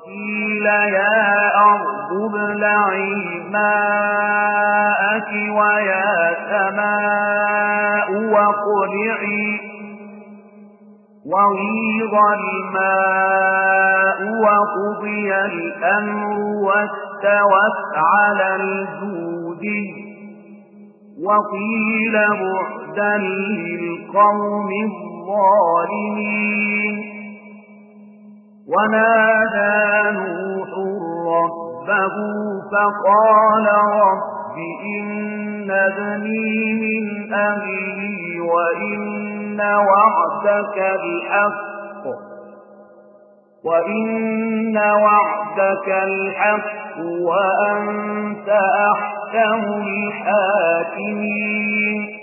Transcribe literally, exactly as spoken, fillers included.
قيل يا أرض ابلعي ماءك ويا سماء واقلعي وغيض الماء وقضي الأمر واستوت على الجود وقيل بعدا للقوم الظالمين ونادى نوح ربه فقال رب إن ابني من أهلي وإن وعدك الحق وإن وعدك الحق وأنت أحكم الحاكمين